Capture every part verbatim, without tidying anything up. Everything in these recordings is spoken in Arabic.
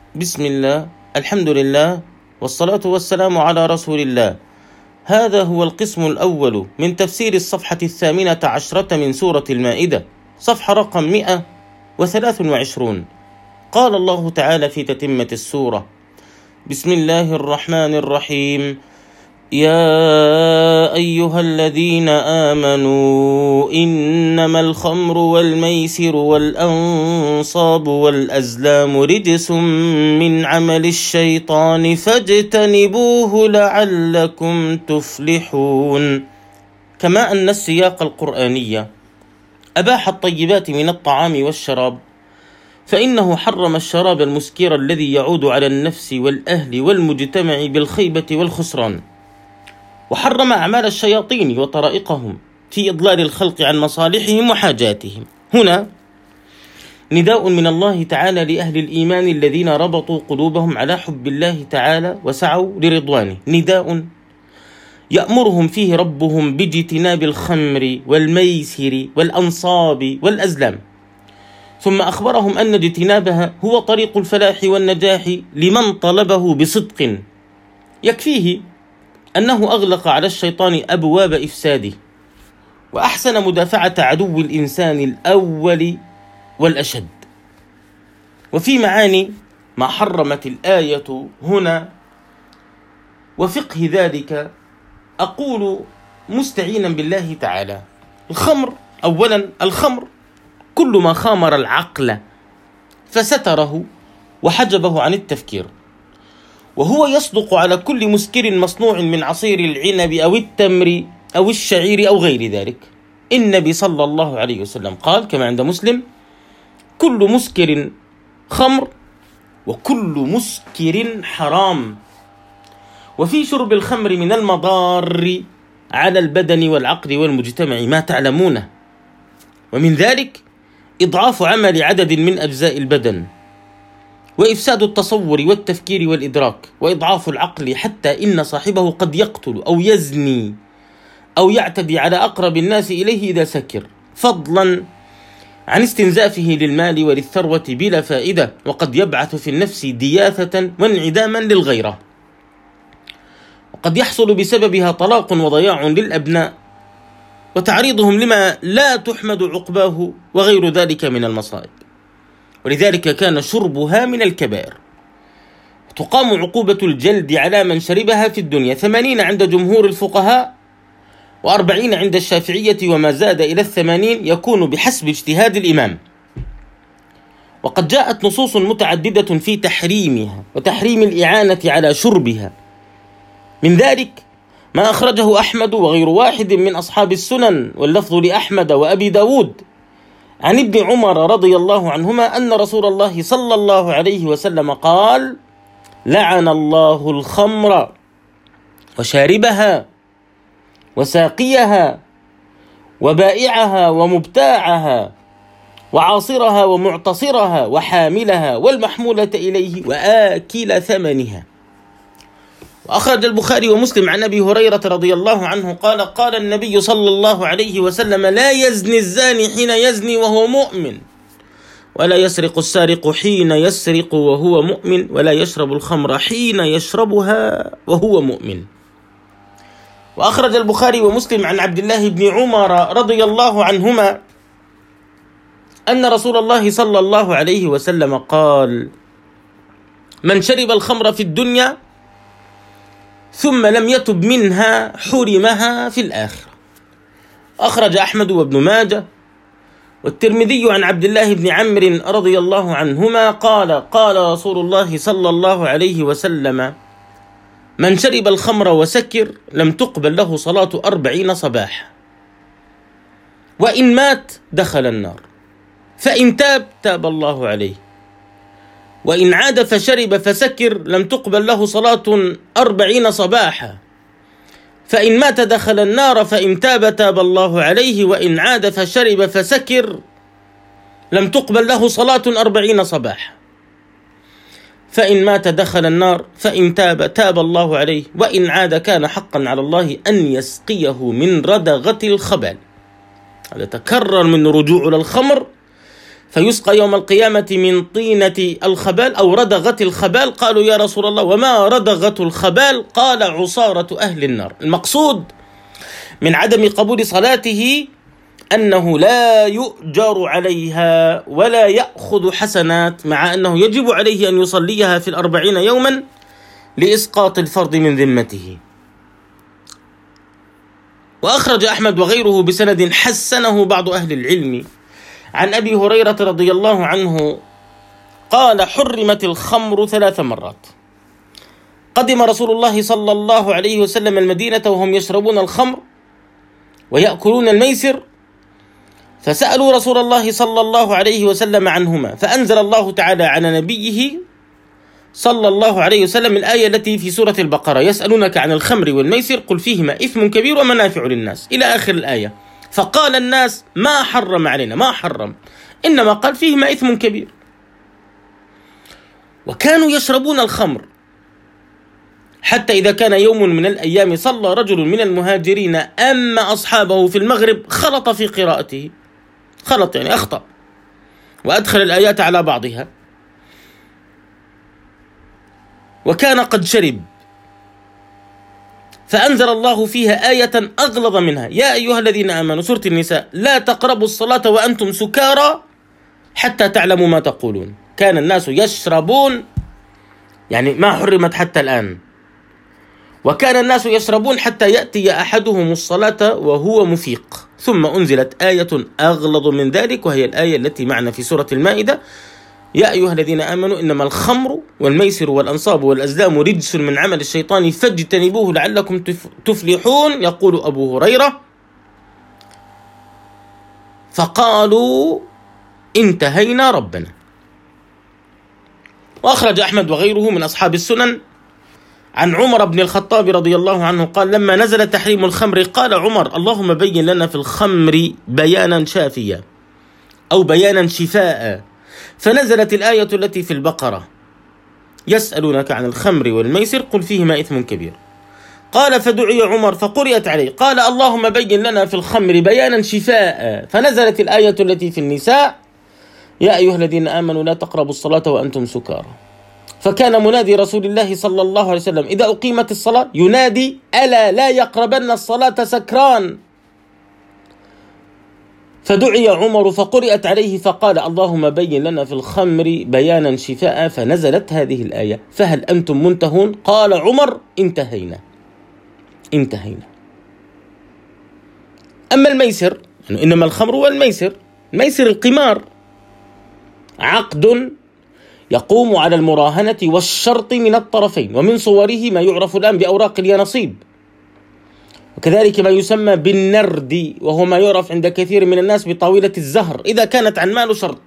بسم الله، الحمد لله، والصلاة والسلام على رسول الله. هذا هو القسم الأول من تفسير الصفحة الثامنة عشرة من سورة المائدة، صفحة رقم مئة وثلاث وعشرون. قال الله تعالى في تتمة السورة: بسم الله الرحمن الرحيم. يا أيها الذين آمنوا إنما الخمر والميسر والأنصاب والأزلام رجس من عمل الشيطان فاجتنبوه لعلكم تفلحون. كما أن السياق القرآني أباح الطيبات من الطعام والشراب، فإنه حرم الشراب المسكر الذي يعود على النفس والأهل والمجتمع بالخيبة والخسران، وحرم أعمال الشياطين وطرائقهم في إضلال الخلق عن مصالحهم وحاجاتهم. هنا نداء من الله تعالى لأهل الإيمان الذين ربطوا قلوبهم على حب الله تعالى وسعوا لرضوانه، نداء يأمرهم فيه ربهم باجتناب الخمر والميسر والأنصاب والأزلام، ثم أخبرهم أن اجتنابها هو طريق الفلاح والنجاح لمن طلبه بصدق. يكفيه أنه أغلق على الشيطان أبواب إفساده، وأحسن مدافعة عدو الإنسان الأول والأشد. وفي معاني ما حرمت الآية هنا وفقه ذلك أقول مستعينا بالله تعالى: الخمر، أولا الخمر كل ما خامر العقل فستره وحجبه عن التفكير، وهو يصدق على كل مسكر مصنوع من عصير العنب أو التمر أو الشعير أو غير ذلك. النبي صلى الله عليه وسلم قال كما عند مسلم: كل مسكر خمر وكل مسكر حرام. وفي شرب الخمر من المضار على البدن والعقل والمجتمع ما تعلمونه، ومن ذلك إضعاف عمل عدد من أجزاء البدن، وإفساد التصور والتفكير والإدراك، وإضعاف العقل، حتى إن صاحبه قد يقتل أو يزني أو يعتدي على أقرب الناس إليه إذا سكر، فضلا عن استنزافه للمال وللثروة بلا فائدة، وقد يبعث في النفس دياثة وانعداما للغيرة، وقد يحصل بسببها طلاق وضياع للأبناء وتعريضهم لما لا تحمد عقباه وغير ذلك من المصائب. ولذلك كان شربها من الكبائر. تقام عقوبة الجلد على من شربها في الدنيا ثمانين عند جمهور الفقهاء وأربعين عند الشافعية، وما زاد إلى الثمانين يكون بحسب اجتهاد الإمام. وقد جاءت نصوص متعددة في تحريمها وتحريم الإعانة على شربها، من ذلك ما أخرجه أحمد وغير واحد من أصحاب السنن، واللفظ لأحمد وأبي داود، عن ابن عمر رضي الله عنهما أن رسول الله صلى الله عليه وسلم قال: لعن الله الخمر وشاربها وساقيها وبائعها ومبتاعها وعاصرها ومعتصرها وحاملها والمحمولة إليه وآكل ثمنها. وأخرج البخاري ومسلم عن أبي هريرة رضي الله عنه قال: قال النبي صلى الله عليه وسلم: لا يزني الزاني حين يزني وهو مؤمن، ولا يسرق السارق حين يسرق وهو مؤمن، ولا يشرب الخمر حين يشربها وهو مؤمن. وأخرج البخاري ومسلم عن عبد الله بن عمر رضي الله عنهما أن رسول الله صلى الله عليه وسلم قال: من شرب الخمر في الدنيا ثم لم يتب منها حرمها في الآخرة. أخرج أحمد وابن ماجه والترمذي عن عبد الله بن عمرو رضي الله عنهما قال: قال رسول الله صلى الله عليه وسلم: من شرب الخمر وسكر لم تقبل له صلاة أربعين صباح، وإن مات دخل النار، فإن تاب تاب الله عليه، وإن عاد فشرب فسكر لم تقبل له صلاة أربعين صباحا، فإن مات دخل النار، فإن تاب تاب الله عليه، وإن عاد فشرب فسكر لم تقبل له صلاة أربعين صباحا، فإن مات دخل النار، فإن تاب تاب الله عليه، وإن عاد كان حقا على الله أن يسقيه من ردغة الخبال. هذا تكرر من رجوع للخمر فيسقى يوم القيامة من طينة الخبال أو ردغة الخبال. قالوا يا رسول الله وما ردغة الخبال؟ قال عصارة أهل النار. المقصود من عدم قبول صلاته أنه لا يؤجر عليها ولا يأخذ حسنات، مع أنه يجب عليه أن يصليها في الأربعين يوما لإسقاط الفرض من ذمته. وأخرج أحمد وغيره بسند حسنه بعض أهل العلم عن أبي هريرة رضي الله عنه قال حرمت الخمر ثلاث مرات. قدم رسول الله صلى الله عليه وسلم المدينة وهم يشربون الخمر ويأكلون الميسر، فسألوا رسول الله صلى الله عليه وسلم عنهما، فأنزل الله تعالى على نبيه صلى الله عليه وسلم الآية التي في سورة البقرة: يسألونك عن الخمر والميسر قل فيهما إثم كبير ومنافع للناس، إلى آخر الآية. فقال الناس ما حرم علينا، ما حرم، إنما قال فيهما إثم كبير. وكانوا يشربون الخمر حتى إذا كان يوم من الأيام صلى رجل من المهاجرين أما أصحابه في المغرب خلط في قراءته، خلط يعني أخطأ وأدخل الآيات على بعضها، وكان قد شرب، فأنزل الله فيها آية أغلظ منها: يا أيها الذين آمنوا، سورة النساء: لا تقربوا الصلاة وأنتم سكارى حتى تعلموا ما تقولون. كان الناس يشربون، يعني ما حرمت حتى الآن، وكان الناس يشربون حتى يأتي أحدهم الصلاة وهو مفيق. ثم أنزلت آية أغلظ من ذلك، وهي الآية التي معنا في سورة المائدة: يا أيها الذين آمنوا إنما الخمر والميسر والأنصاب والأزلام رجس من عمل الشيطان فاجتنبوه لعلكم تفلحون. يقول أبو هريرة: فقالوا انتهينا ربنا. وأخرج أحمد وغيره من أصحاب السنن عن عمر بن الخطاب رضي الله عنه قال: لما نزل تحريم الخمر قال عمر: اللهم بين لنا في الخمر بيانا شافيا أو بيانا شفاء، فنزلت الآية التي في البقرة: يسألونك عن الخمر والميسر قل فيهما إثم كبير. قال: فدعي عمر فقرئت عليه قال: اللهم بين لنا في الخمر بيانا شفاء، فنزلت الآية التي في النساء: يا أيها الذين آمنوا لا تقربوا الصلاة وأنتم سكارى. فكان منادي رسول الله صلى الله عليه وسلم إذا أقيمت الصلاة ينادي: ألا لا يقربن الصلاة سكران. فدعي عمر فقرئت عليه فقال: اللهم بين لنا في الخمر بيانا شفاء، فنزلت هذه الآية: فهل أنتم منتهون؟ قال عمر: انتهينا انتهينا. أما الميسر، يعني إنما الخمر والميسر، الميسر القمار، عقد يقوم على المراهنة والشرط من الطرفين، ومن صوره ما يعرف الآن بأوراق اليانصيب، وكذلك ما يسمى بالنرد، وهو ما يعرف عند كثير من الناس بطاولة الزهر إذا كانت عن مال شرط.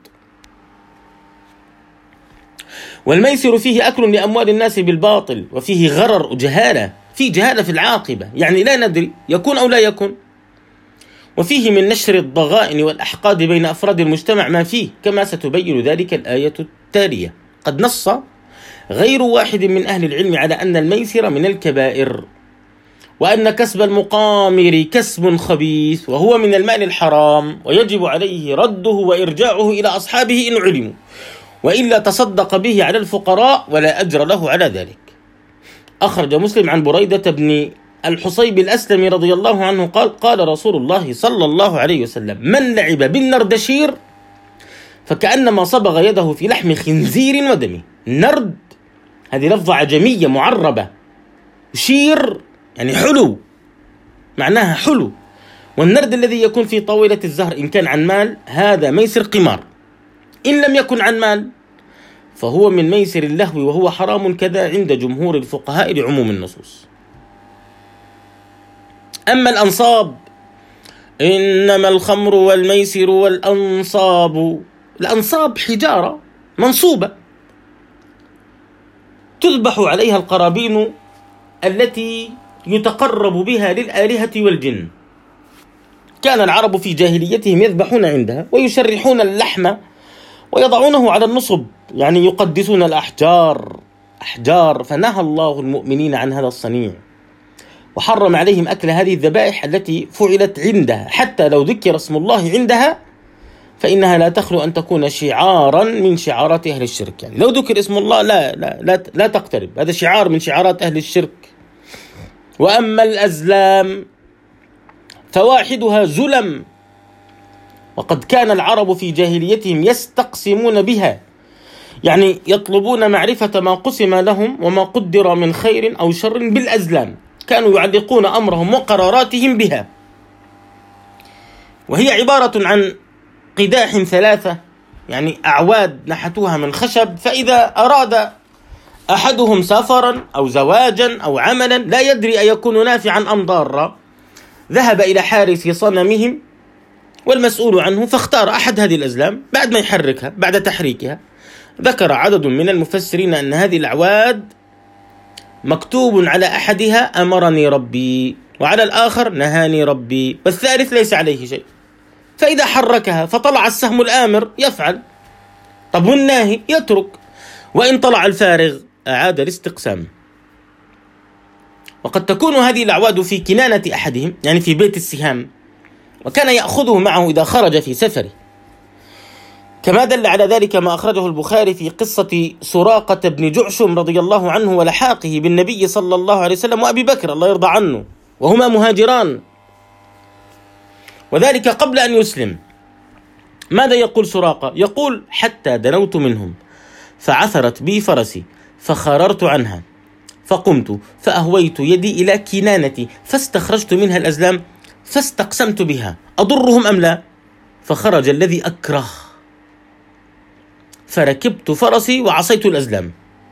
والميسر فيه أكل لأموال الناس بالباطل، وفيه غرر وجهالة، فيه جهالة في العاقبة، يعني لا ندري يكون أو لا يكون. وفيه من نشر الضغائن والأحقاد بين أفراد المجتمع ما فيه، كما ستبين ذلك الآية التالية. قد نص غير واحد من أهل العلم على أن الميسر من الكبائر، وأن كسب المقامر كسب خبيث، وهو من المال الحرام، ويجب عليه رده وإرجاعه إلى أصحابه إن علموا، وإلا تصدق به على الفقراء ولا أجر له على ذلك. أخرج مسلم عن بريدة بن الحصيب الأسلمي رضي الله عنه قال: قال رسول الله صلى الله عليه وسلم: من لعب بالنردشير فكأنما صبغ يده في لحم خنزير ودمه. نرد هذه لفظة عجمية معربة، شير يعني حلو، معناها حلو. والنرد الذي يكون في طاولة الزهر إن كان عن مال هذا ميسر قمار، إن لم يكن عن مال فهو من ميسر اللهو، وهو حرام كذا عند جمهور الفقهاء لعموم النصوص. أما الأنصاب: إنما الخمر والميسر والأنصاب. الأنصاب حجارة منصوبة تذبح عليها القرابين التي يتقرب بها للآلهة والجن. كان العرب في جاهليتهم يذبحون عندها ويشرحون اللحم ويضعونه على النصب، يعني يقدسون الأحجار أحجار. فنهى الله المؤمنين عن هذا الصنيع، وحرم عليهم أكل هذه الذبائح التي فعلت عندها، حتى لو ذكر اسم الله عندها فإنها لا تخلو أن تكون شعارا من شعارات أهل الشرك. يعني لو ذكر اسم الله لا لا لا, لا تقترب، هذا شعار من شعارات أهل الشرك. وأما الأزلام فواحدها زلم، وقد كان العرب في جاهليتهم يستقسمون بها، يعني يطلبون معرفة ما قسم لهم وما قدر من خير أو شر بالأزلام، كانوا يعلقون أمرهم وقراراتهم بها. وهي عبارة عن قداح ثلاثة، يعني أعواد نحتوها من خشب، فإذا أراد أحدهم سفرا أو زواجا أو عملا لا يدري أيكون نافعا أم ضارا، ذهب إلى حارس صنمهم والمسؤول عنه فاختار أحد هذه الأزلام. بعد ما يحركها، بعد تحريكها، ذكر عدد من المفسرين أن هذه الأعواد مكتوب على أحدها أمرني ربي، وعلى الآخر نهاني ربي، والثالث ليس عليه شيء. فإذا حركها فطلع السهم الآمر يفعل، طب والناهي يترك، وإن طلع الفارغ أعاد الاستقسام. وقد تكون هذه الأعواد في كنانة أحدهم، يعني في بيت السهام، وكان يأخذه معه إذا خرج في سفره، كما دل على ذلك ما أخرجه البخاري في قصة سراقة بن جعشم رضي الله عنه ولحاقه بالنبي صلى الله عليه وسلم وأبي بكر الله يرضى عنه، وهما مهاجران، وذلك قبل أن يسلم. ماذا يقول سراقة؟ يقول: حتى دنوت منهم فعثرت بي فرسي فخررت عنها، فقمت فأهويت يدي إلى كنانتي فاستخرجت منها الأزلام فاستقسمت بها أضرهم أم لا، فخرج الذي أكره، فركبت فرسي وعصيت الأزلام.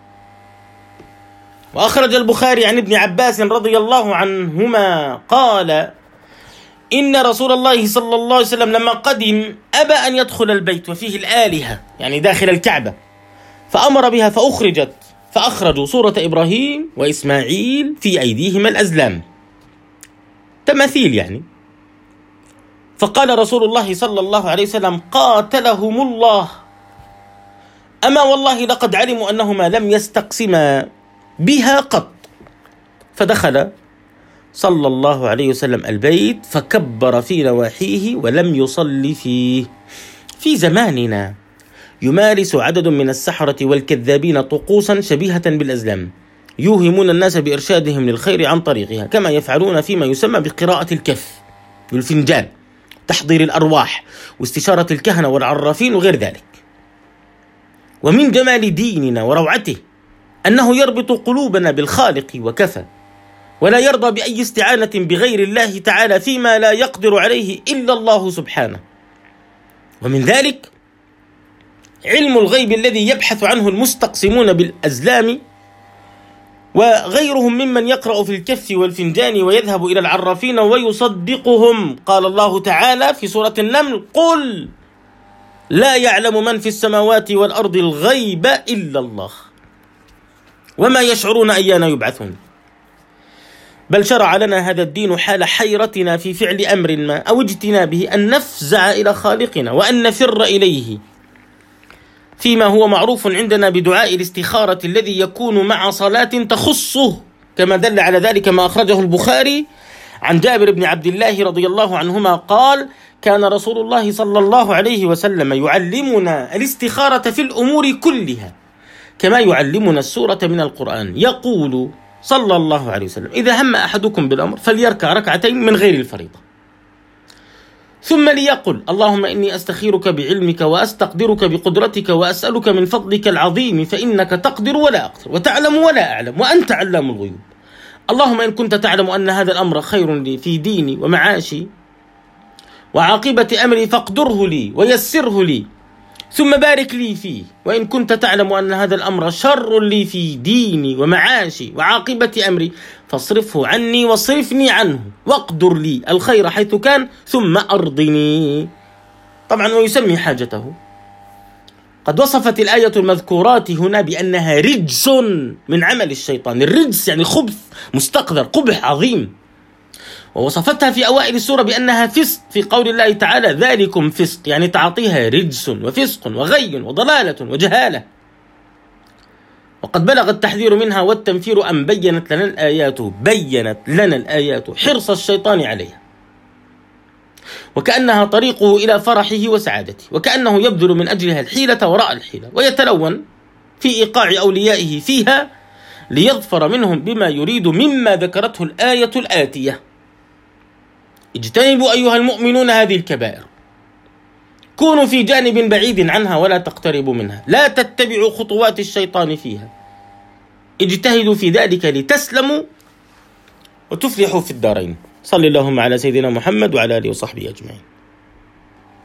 وأخرج البخاري عن ابن عباس رضي الله عنهما قال: إن رسول الله صلى الله عليه وسلم لما قدم أبى أن يدخل البيت وفيه الآلهة، يعني داخل الكعبة، فأمر بها فأخرجت، فأخرجوا صورة إبراهيم وإسماعيل في أيديهما الأزلام، تماثيل يعني. فقال رسول الله صلى الله عليه وسلم: قاتلهم الله، أما والله لقد علموا أنهما لم يستقسما بها قط. فدخل صلى الله عليه وسلم البيت فكبر في نواحيه ولم يصلي فيه. في زماننا يمارس عدد من السحرة والكذابين طقوسا شبيهة بالأزلام، يوهمون الناس بإرشادهم للخير عن طريقها، كما يفعلون فيما يسمى بقراءة الكف والفنجان، تحضير الأرواح، واستشارة الكهنة والعرافين وغير ذلك. ومن جمال ديننا وروعته أنه يربط قلوبنا بالخالق وكفى، ولا يرضى بأي استعانة بغير الله تعالى فيما لا يقدر عليه إلا الله سبحانه. ومن ذلك علم الغيب الذي يبحث عنه المستقسمون بالأزلام وغيرهم ممن يقرأ في الكف والفنجان ويذهب إلى العرافين ويصدقهم. قال الله تعالى في سورة النمل: قل لا يعلم من في السماوات والأرض الغيب إلا الله وما يشعرون أيان يبعثون. بل شرع لنا هذا الدين حال حيرتنا في فعل أمر ما أو اجتنابه أن نفزع إلى خالقنا وأن نفر إليه، فيما هو معروف عندنا بدعاء الاستخارة الذي يكون مع صلاة تخصه، كما دل على ذلك ما أخرجه البخاري عن جابر بن عبد الله رضي الله عنهما قال: كان رسول الله صلى الله عليه وسلم يعلمنا الاستخارة في الأمور كلها كما يعلمنا السورة من القرآن. يقول صلى الله عليه وسلم: إذا هم أحدكم بالأمر فليركع ركعتين من غير الفريضة، ثم ليقل: اللهم إني أستخيرك بعلمك وأستقدرك بقدرتك وأسألك من فضلك العظيم فإنك تقدر ولا أقدر وتعلم ولا أعلم وأنت علام الغيوب. اللهم إن كنت تعلم أن هذا الأمر خير لي في ديني ومعاشي وعاقبة أمري فاقدره لي ويسره لي ثم بارك لي فيه، وإن كنت تعلم أن هذا الأمر شر لي في ديني ومعاشي وعاقبة أمري فاصرفه عني واصرفني عنه واقدر لي الخير حيث كان ثم أرضني. طبعا ويسمي حاجته. قد وصفت الآية المذكورات هنا بأنها رجس من عمل الشيطان. الرجس يعني خبث مستقذر، قبح عظيم. ووصفتها في أوائل السورة بأنها فسق في قول الله تعالى: ذلكم فسق، يعني تعطيها رجس وفسق وغي وضلالة وجهالة. وقد بلغ التحذير منها والتنفير أن بينت لنا الآيات بينت لنا الآيات حرص الشيطان عليها. وكأنها طريقه إلى فرحه وسعادته، وكأنه يبذل من أجلها الحيلة وراء الحيلة، ويتلون في إيقاع أوليائه فيها ليظفر منهم بما يريد مما ذكرته الآية الآتية: اجتنبوا أيها المؤمنون هذه الكبائر، كونوا في جانب بعيد عنها ولا تقتربوا منها، لا تتبعوا خطوات الشيطان فيها، اجتهدوا في ذلك لتسلموا وتفلحوا في الدارين. صلى اللهم على سيدنا محمد وعلى آله وصحبه أجمعين.